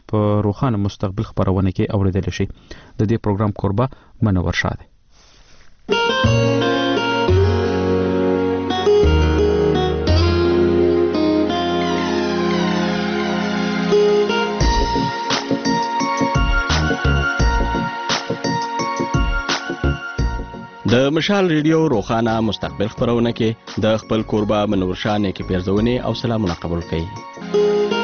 په روښانه مستقبل خبرونه کې اوریدل شي. د دې پروګرام کوربه منور شاه دی. د مشال ریډیو روخانه مستقبل خبرونه کې د خپل کوربه منور شاه نیکی پیرزونې او سلامونه قبول کړئ.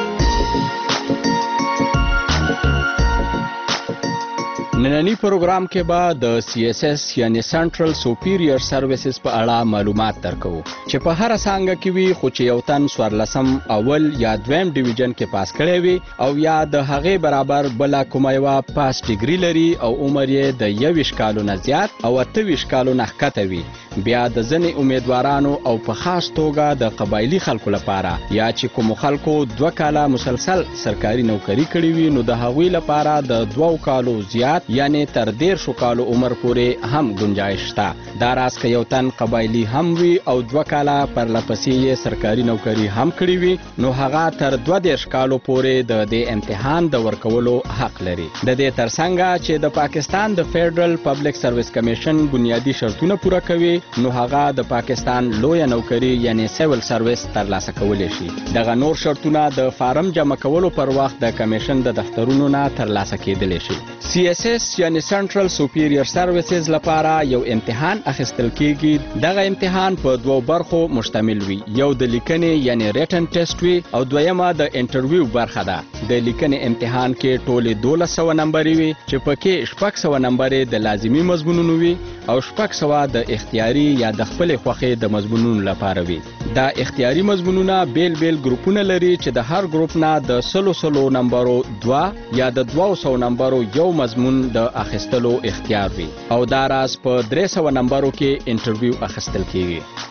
نننی پروګرام کې به د CSS یعنی سنټرل سوپیریور سرویسز په اړه معلومات درکو چې په هر څنګه کې وي خو چې یو تن 14 اول یا دویم ډیویژن کې پاس کړی وي او یا د هغې برابر بل کومه یو پاس ډیګري لري او عمر یې د 21 کالو نه زیات او 28 کالو نه ښکته وي. بیا د ځنې امیدوارانو او په خاص توګه د قبایلی خلکو لپاره یا چې کوم خلکو 2 کاله مسلسل سرکاري نوکری کړې وي نو د هغوی لپاره د 2 کالو زیات یعنی تر 1.5 کالو عمر پورې هم گنجائش شته. دا راز که یو تن قبایلی هم وي او 2 کاله پر لپسې یې سرکاري نوکری هم کړې وي نو هغه تر 2.5 کالو پورې د دې امتحان د ورکولو حق لري. د دې ترڅنګ چې د پاکستان د فیډرل پبلک سرویس کمیشن بنیادی شرطونه پوره کوي نو هغه د پاکستان لوی نوکری یعنی سیول سرویس ترلاسه کولی شي. دغه نور شرطونه د فارم جمع کولو پر وخت د کمیشن د دفترونو نه ترلاسه کېدلی شي. CSS یعنی سنټرل سوپیریور سرویسز لپاره یو امتحان اخیستل کیږي. دغه امتحان په 2 برخو مشتمل وي. یو د لیکنې یعنی ریټن ټیسټ وي او دویمه د انټرویو برخه ده. د لیکنې امتحان کې ټول 1200 نمبر وي چې پکې 600 نمبر د لازمی مضمونونو وي او 600 د اختیاري یا د خپل خوښې د مضمونونو لپاره وي. دا اختیاري مضمونونه بیل بیل ګروپونه لري چې د هر ګروپ نه د 100 نمبرو 2 یا د 200 نمبرو یو مضمون د اخیستلو اختیار وي او دا راز په 300 نمبرو کې انټرویو اخیستل کیږي.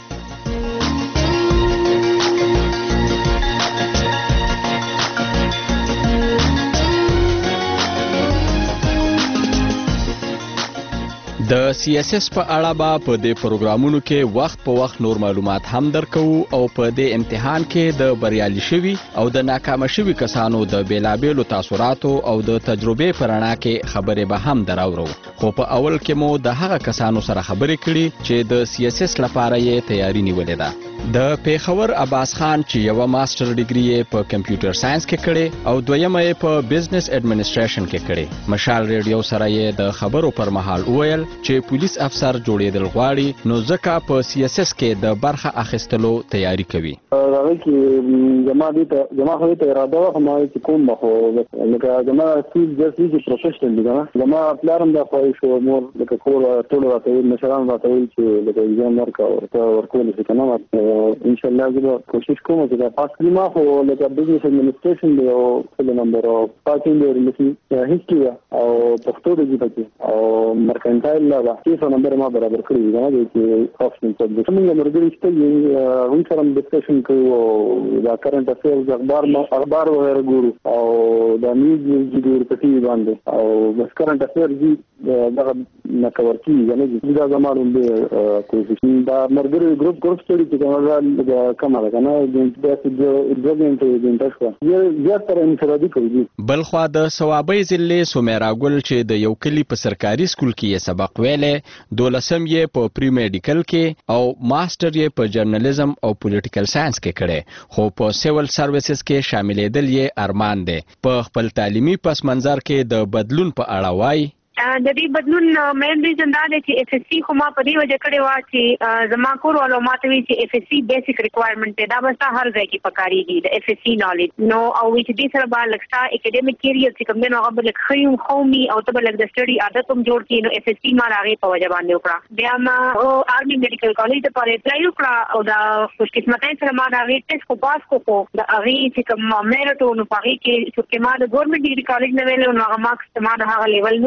د CSS په اړه به په دې پروګرامونو کې وخت په وخت نور معلومات هم درکو او په دې امتحان کې د بریالي شوي او د ناکامه شوي کسانو د بیلابیلو تاثراتو او د تجربې په رڼا کې خبرې به هم دراورو. خو په اول کې مو د هغه کسانو سره خبرې کړي چې د CSS لپاره یې تیاری نیولې ده. د پیښور عباس خان چې یو ماستر ډیګري یې په کمپیوټر ساينس کې کړي او دویمه یې په بزنس اډمنسټریشن کې کړي. مشال ریډیو سره یې د خبرو پر مهال وویل چې پولیس افسر جوړېدل غواړي نو ځکه په CSS کې د برخه اخیستلو تیاری کوي. هغه کې جما خو ته اراده و ما چې کوم مخو لکه جما سیل جسي پروفیشنل دي نه جما پلان د خو شو مور لکه کور ټول راته مثلا راته چې لکه ایجان ورکول شي کنه ان شاء الله زه کوشش کوم چې دا پاس کړم. خو لکه بزنس اډمنسټریشن دی او څه نمبر او پاتین دی هیستوري او پښتو دی پکې او مرکنټایل لا څه نمبر ما برابر کړی دی چې آپشن څه د موږ مرګري چې وین سره ډسکشن کوو دا کرنٹ افیرز اخبار وغیرہ ګورو او دا نیوز ګورو په ټي وي باندې او بس کرنٹ افیرز دا نه کور کیږي نه دا زموږ د کوشش دا مرګري ګروپ سټډي چې دا کمه ده کنه د بل خوا د ثوابي ضلع سومیرا ګل چې د یو کلی په سرکاري سکول کې سبق ویلې 12 یې په پری میډیکل کې او ماستر یې په جرنالیزم او پولیټیکل ساينس کې کړي خو په سیول سرویسز کې شاملېدل یې ارمان دی. په خپل تعلیمي پس منظر کې د بدلون په اړه وایي د دې بدلون مین ریزن دا دی چې FSC خو ما په دې وجه کړی و چې زما کور والو ماته وی چې FSC بیسیک ریکوایرمنټ دی دا به هر ځای کې پکاريږي د FSC نالج نو او چې دې سره به لکستا اکیډمیک کیریئر چې کوم نه هغه بل خيوم قومي او ته بل د سټډي عادت هم جوړ کړي نو FSC ما راغی په وجه باندې وکړه. بیا ما آرمي میډیکل کالج ته پاره اپلای وکړه او دا خوش قسمتۍ سره ما راغی ټیسټ کو پاس کو د هغه چې کوم میرټ نو پاره کې چې ما د ګورنمنت ډیګري کالج نه ویل نو هغه مارکس ما د هغه لیول نو د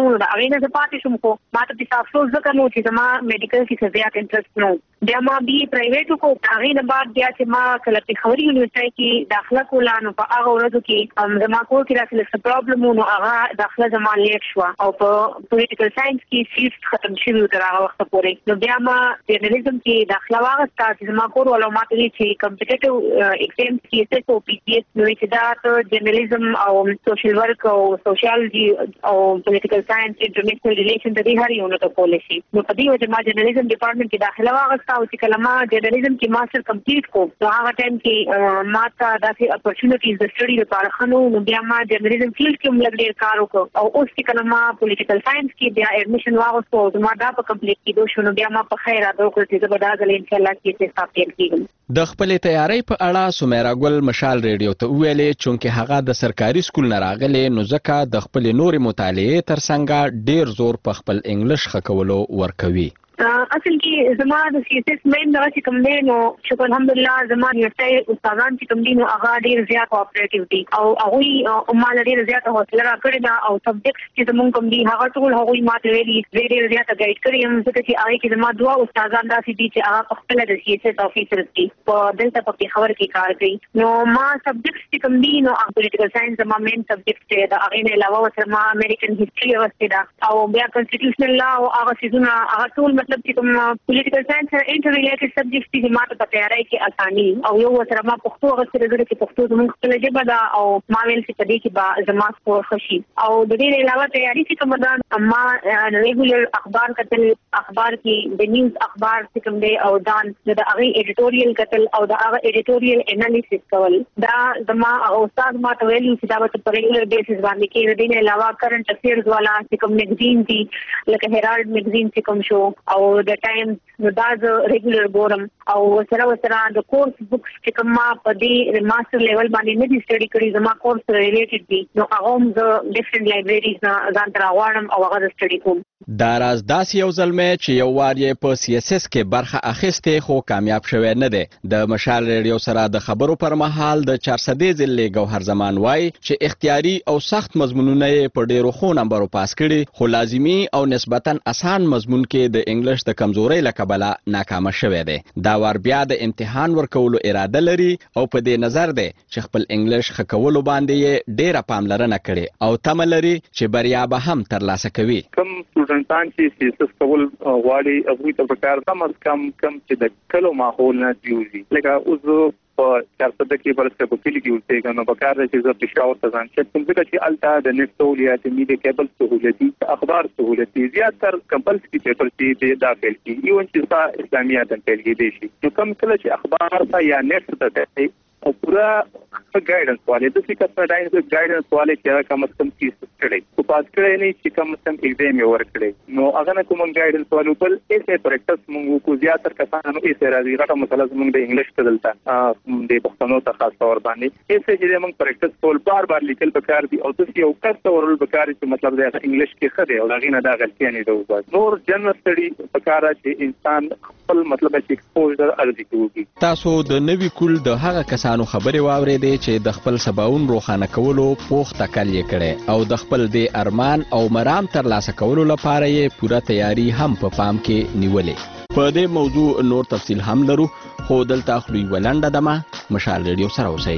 غوینه د پاتې شم کو ما ته په افسوس ځکه نو چې زما میډیکل کې زیات انټرست نو بیا ما بي پرایویټ کو هغه نه بعد بیا چې ما کله په خوري یونیورسيټي کې داخله کوله نو په هغه ورځو کې زما کور کې راځل څه پرابلم نو هغه داخله زما لیټ شو او په پولیټیکل ساينس کې سیټ ختم شوی تر هغه وخت پورې نو بیا ما جرنالیزم کې داخله واغسته چې زما کور ولو ماته چې کمپټیټیو ایگزام کې څه او پی سی ایس نو چې دا جرنالیزم او سوشل ورک او سوشیالوجي او پولیټیکل ساينس انټرنیشنل ریلیشن د دې هر یو نو ته پالیسی نو په دې وجه ما جرنالیزم ډپارټمنټ کې داخله واغسته او چې کله ما جرنالیزم کې ماستر کمپلیټ کو نو هغه ټایم کې ما ته داسې اپورچونټیز د سټډي لپاره خنو نو بیا ما جرنالیزم فیلډ کې هم لګ ډیر کار وکړ او اوس چې کله ما پولیټیکل ساينس کې بیا ایډمیشن واغستو او ما دا په کمپلیټ کېدو شو نو بیا ما په خیر راځو چې زه به دا ځل ان شاء الله کې څه ثابت کېږم د خپل تیاری په اړه سمیرا ګل مشال ریډیو ته ویلې چې هغه د سرکاري سکول نه راغلی نو ځکه د خپل نوري مطالعه ترڅنګ ډیر زور په خپل انګلیش خکولو ورکوي اصل کې زما د سی اس اس مین د کوم دی نو شکر الحمدلله زما یوټای استادان چې کوم دي نو هغه ډیر زیات کوآپریټیو دي او هغه مال ډیر زیات حوصله راکړي دا او سبجیکټس چې زمونږ کوم دي هغه ټول هغه ماته ویلي ډیر زیات ګایډ کړی هم ځکه چې هغه کې زما دوه استادان داسې دي چې هغه خپل د سی اس اس افیسر دي په دلته په خبر کې کار کوي نو ما سبجیکټس چې کوم دي نو پولیټیکل ساينس زما مین سبجیکټ دی دا هغه نه علاوه سره ما امریکن هیستوري واستدا او بیا کنسټیټیوشنل لا او هغه سيزونه هغه ټول مطلب چې کوم پولیټیکل ساينس سره انټر ریلیټډ سبجیکټس دي ماته په تیاری کې اساني او یو سره ما پښتو غوښتل زړه کې پښتو زموږ خپل ژبه ده او ما ویل چې په دې کې با زما سکور خشي او د دې علاوه تیاری چې کوم ده ما ریګولر اخبار کتل اخبار کې د نیوز اخبار چې کوم دی او دان د هغه ایډیټوریل کتل او د هغه ایډیټوریل انالیسس کول دا زما استاد ما ته ویل چې دا په ریګولر بیسس باندې کې د دې علاوه کرنٹ افیرز والا چې کوم میگزین دي لکه هیرالد میگزین چې کوم شو او د ټایم نو دا ز ریګولر ګورم او سره د کورس بوکس چې کوم ما په دې ماستر لیول باندې نه دي سټډي کړی زما کورس ریلیټډ دي نو هغه هم د ډیفرنٹ لایبرریز نه ځان تر غواړم او هغه سټډي کوم دا راز داسې یو ځلمه چې یو وار یې په سی اس اس کې برخه اخیسته خو کامیاب شوی نه دی د مشال ریډیو سره د خبرو پر مهال د 400 ضلع گوهر زمان وای چې اختیاري او سخت مضمونونه په ډیرو خو نمبرو پاس کړي خو لازمی او نسبتا اسان مضمون کې د انګلیش د کمزوري لکبله ناکامه شوی دی دا ور بیا د امتحان ورکولو اراده لري او په دې نظر دی چې خپل انګلیش خکولو باندې ډیره پاملرنه کړي او تمه لري چې بریا به هم ترلاسه کوي انسان چې سیاست کول غواړي هغه ته پکار کم چې د کلو ماحول نه دیوږي لکه اوس په 400 کې ورسره په کلی کې ورته نو پکار چې زه پېښور ته ځم چې کوم څه چې الټا د نت سہولیات میډیا کیبل سہولتي اخبار سہولتي زیاتره کمپلسري پیپر چې داخل کی ایون چې اسلامیات په کې دي شي نو کوم کله چې اخبار ته یا نت ته او پورا ګایډنس والے د څه کس نه ګایډنس والے چې کوم څه کیسه کړي او پاس کړي نه چې کوم څه ایگزام یې ورکړي نو هغه نه کوم ګایډنس والو بل ایسه پریکټس موږ کو زیاتره کسانو ایسه راځي غټه مسله زموږ د انګلیش ته دلته د پښتنو ته خاص تور باندې ایسه چې موږ پریکټس کول بار لیکل پکار دي او د یو کس تورل پکار چې مطلب د انګلیش کې خده او هغه نه دا غلطي نه دوه نور جنرال سټډي پکار چې انسان خپل مطلب چې ایکسپوژر ارزي کوي تاسو د نوی کول د هغه کسانو خبرې واورېدې چې د خپل سباون روښانه کولو پوخ تکل یې کړي او د خپل د ارمان او مرام ترلاسه کولو لپاره یې پوره تیاری هم په پام کې نیولې په دې موضوع نور تفصیل هم لرو خو دلته خلوی ولنډه دمه مشال ریډیو سره اوسئ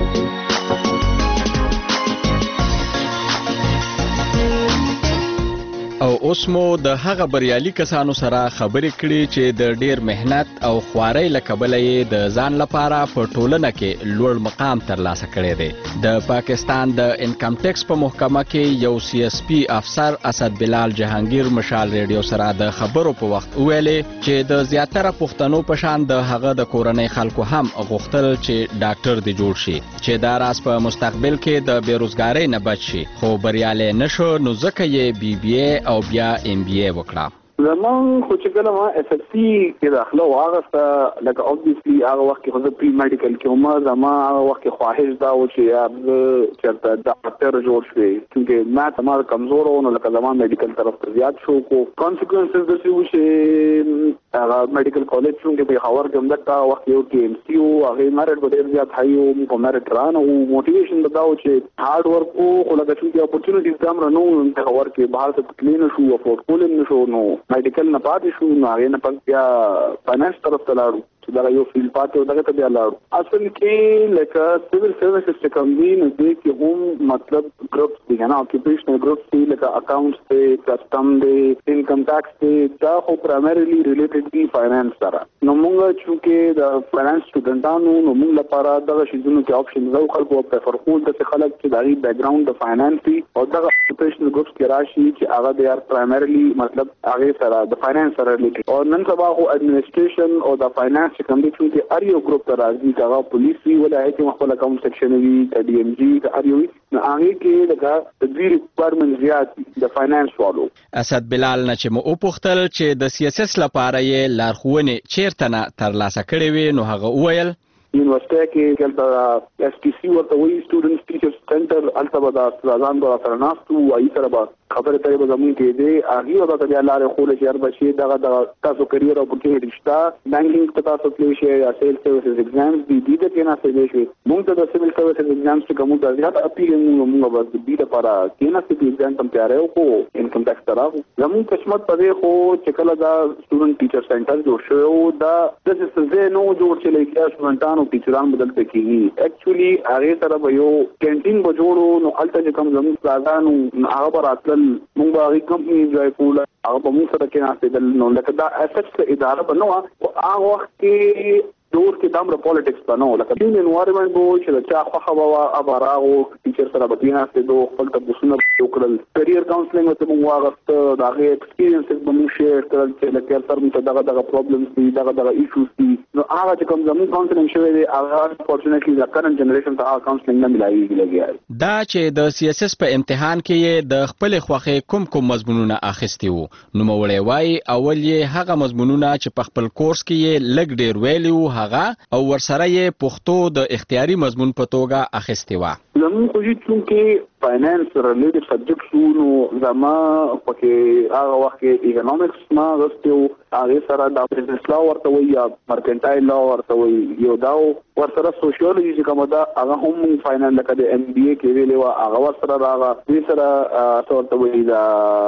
او اوس مو د هغه بریالي کسانو سره خبرې کړې چې د ډیر مهنت او خوارۍ له کبله یې د ځان لپاره په ټولنه کې لوړ مقام ترلاسه کړی دی د پاکستان د انکم ټیکس په محکمه کې یو سی اس پی افسر اسد بلال جهانگیر مشال ریډیو سره د خبرو په وخت ویلې چې د زیاتره پښتنو په شان د هغه د کورنۍ خلکو هم غوښتل چې ډاکټر دی جوړ شي چې دا راز په مستقبل کې د بیروزګارۍ نه بچ شي خو بریالی نشو نو ځکه یې بی بی اے او بیا ام بی اے وکړه زمان خو چې کله ما اس اف سی کې داخله واغسته لکه اوبویسلی هغه وخت کې خو پری میډیکل کې عمر زما هغه وخت کې خواهش دا و چې یا چرته ډاکټر جوړ شي چې ما تمام کمزور و نو لکه زما میډیکل طرف ته زیات شو کو کانسیکوینسز د څه و چې میډیکل کالج څنګه په خاور کې همدغه وخت یو کې ام سی او هغه مارټ ډېر زیات هایو په مارټ ران او موټیویشن بداو چې هارد ورک او لکه چې اپورتونټیز کم رانو په خاور کې بهر ته کلین شو او افورد کول نشو نو میډیکل نه پاتې شو نو هغه نه پک بیا فاینانس طرف ته لاړو چې دا یو فیلډ پاتې او دغه ته بیا لاړو اصل کې لکه سیویل سروسز چې کوم دي نو دې کې هم مطلب ګروپس دي نه اکیپیشنل ګروپس دي لکه اکاونټس دي کسٹم دي انکم ټاکس دي دا خو پرایمریلی ریلیټډ دي فاینانس سره نو موږ چې د فاینانس سټوډنټانو نو موږ لپاره دغه شیزونو کې آپشن زو خلکو پریفر کول د خلک چې دغه بیک ګراوند د فاینانس دي او دغه اکیپیشنل ګروپس کې راشي چې هغه دي پرایمریلی مطلب هغه سره د فاینانس سره ریلیټډ او نن سبا خو اډمنسټریشن او د فاینانس چې کوم دي چې ار یو ګروپ ته راځي دا پولیس وی ولایت خپل اکاونټ سیکشن وی د ډي ام جی د ار یو نو هغه کې لکه د دوی ریکوایرمنټ زیات د فاینانس والو. اسد بلال نه چې مو وپوښتل چې د سیاست لپاره یې لارښوونې چیرته نه ترلاسه کړې وي نو هغه وویل یونیورسيټي کې کله اس ټي سي ورته وی سټوډنټس ټیچرز سنټر البته د استادان د سره ناستو وایي سره به خبره کوي به زموږ کې دی هغه به د لارې خو له شهر بشي دغه د تاسو کریئر اپورټونټی شته بانکینګ ته تاسو کلی شي یا سیل سروسز ایگزامز دي د کې نه څه شي موږ ته د سیل سروسز ایگزامز چې کوم د زیات اپیل موږ به د دې لپاره کې نه څه ایگزام تم تیار یو کو انکم ټاکس طرف زموږ قسمت پدې خو چې کله دا سټوډنټ ټیچر سنټر جوړ شو دا د څه نو جوړ چې لکه سټوډنټانو ټیچران بدل پکې اکچولی هغه سره به یو کینټین به جوړو نو الته کوم زموږ پلازانو هغه براتل موږ هغه کمپنی جوړ کول هغه په موږ سره کې ناشته نو لکه دا اساس اداره بنو هغه وخت کې دور کې دامره پالیټکس بنو لکه د انوایرنمنت بو چې چا خو خوا ابراغو ټیچر سره به ناشته دوه خپل تاسو وکړل کریئر کاونسلینګ ته موږ واغست دغه ایکسپیرینس به موږ شیر کړل چې لکه سر موږ دغه پرابلمز دي دغه ایشوز دي نو هغه چې کوم زموږ کاونسلینګ شوی دی هغه فورچونټلی د کرنٹ جنریشن ته هغه کاونسلینګ نه ملایي لګیا دا چې د سیاست په امتحان کې د خپل خوخه کوم مضمونونه اخیستي وو نو مولوی وای اول یې هغه مضمونونه چې په خپل کورس کې لګ ډیر ویلو هغه او ورسره یې پښتو د اختیاري مضمون په توګه اخیستي و زموږ خو چې فاینانس ریلیټډ سبجیکټ شو نو زما پکې هغه وخت کې اکونومکس ما غوښتو هغه سره د بزنس لا ورته وي یا مرکنټایل لا ورته وي یو دا ورسره سوشیولوژي چې کومه دا هغه هم فاینانس لکه د ام بي اي کې ویلې و هغه ورسره راغله دې سره ورته وي دا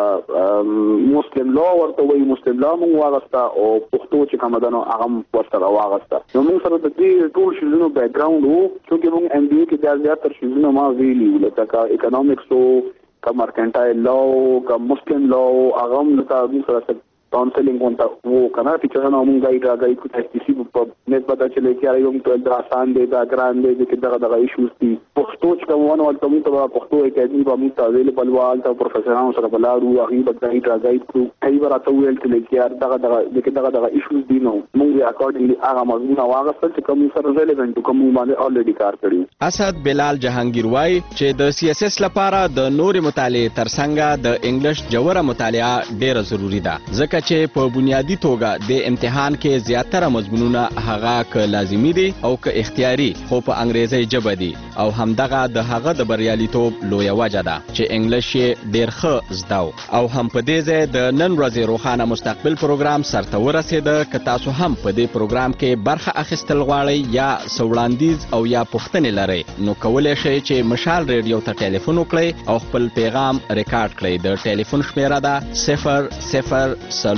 مسلم لا ورته وي مسلم لا موږ واغستا او پښتو چې کومه دا نو هغه ورسره واغستا نو موږ سره د دې ټول شیزونو بیک ګراوند وو چې موږ ام بي اي کې زیاتره شیزونه ما ویلي لکه economics او کا مرکنټایل لا کا مسلم لا هغه لکه سره کاونسلینګ وانته وو کنه ټیچرانو موږ راځي کو ټیسټ سی په نسبت چې لکه یو ټول د آسان دی دا ګران دی چې دغه ایشوز دي پښتو چې کومونه ولته موږ ته پښتو اکیډمي په موږ ته اویلیبل وال ته پروفیسورانو سره بلارو هغه به راځي کو ای ورته ویل چې لکه دغه ایشوز دي نو موږ اکورډینګلی هغه مضمون واغستل چې کوم سره ریلیونټ کوم باندې الریډي کار کړی اسد بلال جهانگیر وای چې د سیاست لپاره د نور مطالعه ترڅنګ د انګلیش جوړه مطالعه ډیره ضروری ده ځکه چې په بنیادی توګه د امتحان کې زیاتره مضمونونه هغه ک لازمی دي او ک اختیاري خو په انګریزي ژبه دي او همدغه د هغه د بریالیتوب لوی وجه ده چې انګلیش ډیر ښه زده او هم په دې ځای د نن ورځې روښانه مستقبل پروګرام سرته ورسېده ک تاسو هم په دې پروګرام کې برخه اخیستل غواړئ یا سوړاندیز او یا پوښتنې لرئ نو کولای شئ چې مشال ریډیو ته ټلیفون وکړئ او خپل پیغام ریکارډ کړئ د ټلیفون شمیره ده 00202211202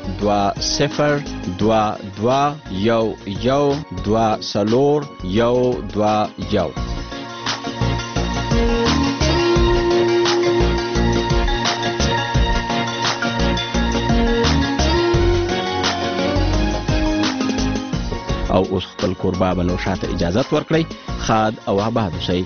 او اوس خپل کوربه بنو شاته اجازه ورکړئ خاد او آباد شئ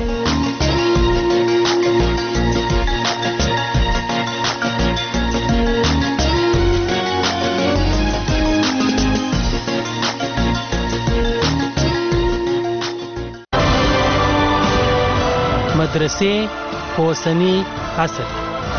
مدرسې اوسنی عصر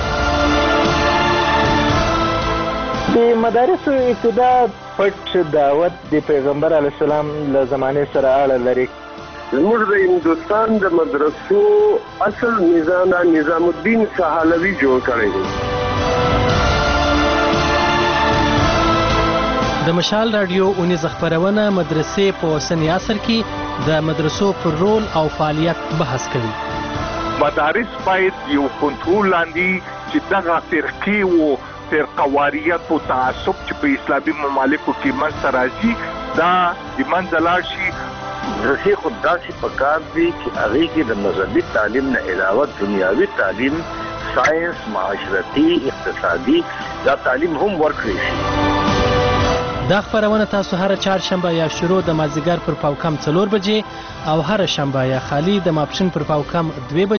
د مدارسو ابتدا پټ دعوت د پیغمبر علیه السلام له زمانې سره اړه لري. زموږ د هندوستان د مدرسو اصل نظام الدین سهالوي جوړ کړی دی. د مشال رادیو اونیز خبرونه مدرسې په اوسني عصر کې د مدرسو پر رول او فعالیت بحث کوي. مدارس باید یو کنټرول لاندې چې دغه فرقې او فرقواریت او تعصب چې په اسلامي ممالکو کې منځته راځي دا د منځه لاړ شي. مدرسې خو داسې پکار دي چې هغې کې د مذهبي تعلیم نه علاوه دنیاوي تعلیم، ساینس، معاشرتي، اقتصادي دا تعلیم هم ورکړی شي. دا خبرونه تاسو هر چهارشنبه یا شروع د مازدیګر پر پاوکم 4 بجې او هر شنبه یا خالی د ماپښین پر پاوکم 2